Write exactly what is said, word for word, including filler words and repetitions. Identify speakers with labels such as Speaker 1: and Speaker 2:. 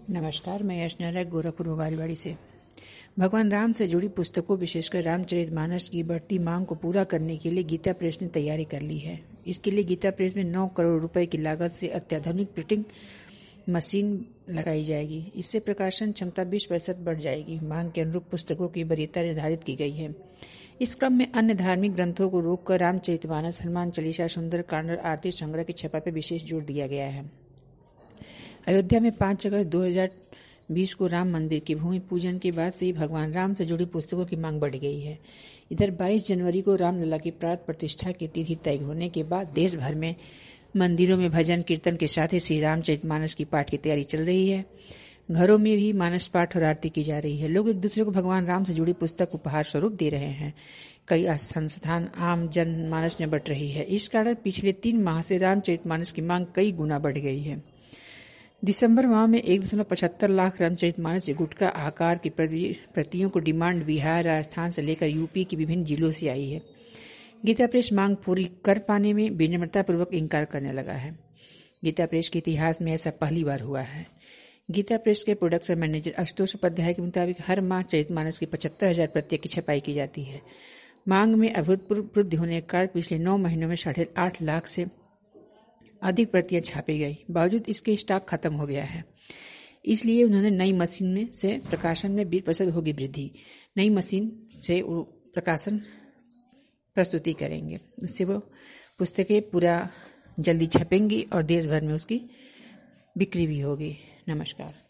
Speaker 1: नमस्कार, मैं यश नारायण गोरखपुर मोबाइलवाड़ी से। भगवान राम से जुड़ी पुस्तकों, विशेषकर रामचरितमानस की बढ़ती मांग को पूरा करने के लिए गीता प्रेस ने तैयारी कर ली है। इसके लिए गीता प्रेस में नौ करोड़ रुपए की लागत से अत्याधुनिक प्रिंटिंग मशीन लगाई जाएगी। इससे प्रकाशन क्षमता बीस प्रतिशत बढ़ जाएगी। मांग के अनुरूप पुस्तकों की वरीयता निर्धारित की गई है। इस क्रम में अन्य धार्मिक ग्रंथों को रोककर रामचरितमानस, हनुमान चालीसा, सुंदरकांड और आरती संग्रह की छपा पर विशेष जोर दिया गया है। अयोध्या में पाँच अगस्त दो हज़ार बीस को राम मंदिर के भूमि पूजन के बाद से ही भगवान राम से जुड़ी पुस्तकों की मांग बढ़ गई है। इधर बाईस जनवरी को रामलला की प्राण प्रतिष्ठा की तिथि तय होने के बाद देश भर में मंदिरों में भजन कीर्तन के साथ ही श्री रामचरितमानस की पाठ की तैयारी चल रही है। घरों में भी मानस पाठ और आरती की जा रही है। लोग एक दूसरे को भगवान राम से जुड़ी पुस्तक उपहार स्वरूप दे रहे हैं। कई संस्थान आम जन मानस में बट रही है। इस कारण पिछले तीन माह से रामचरितमानस की मांग कई गुना बढ़ गई है। दिसंबर माह में एक दशमलव पचहत्तर लाख रामचरितमानस गुटका आकार की प्रतियों को डिमांड बिहार, राजस्थान से लेकर यूपी के विभिन्न जिलों से आई है। गीता प्रेस मांग पूरी कर पाने में विनम्रतापूर्वक इंकार करने लगा है। गीता प्रेस के इतिहास में ऐसा पहली बार हुआ है। गीता प्रेस के प्रोडक्शन मैनेजर आशुतोष उपाध्याय के मुताबिक हर माह चरितमानस की पचहत्तर हजार प्रतियों की छपाई की जाती है। मांग में अभूतपूर्व वृद्धि होने के कारण पिछले नौ महीनों में साढ़े आठ लाख से अधिक प्रतियां छापी गई। बावजूद इसके स्टॉक खत्म हो गया है। इसलिए उन्होंने नई मशीन में से प्रकाशन में बीस प्रतिशत होगी वृद्धि। नई मशीन से प्रकाशन प्रस्तुति करेंगे। उससे वो पुस्तकें पूरा जल्दी छपेंगी और देश भर में उसकी बिक्री भी होगी। नमस्कार।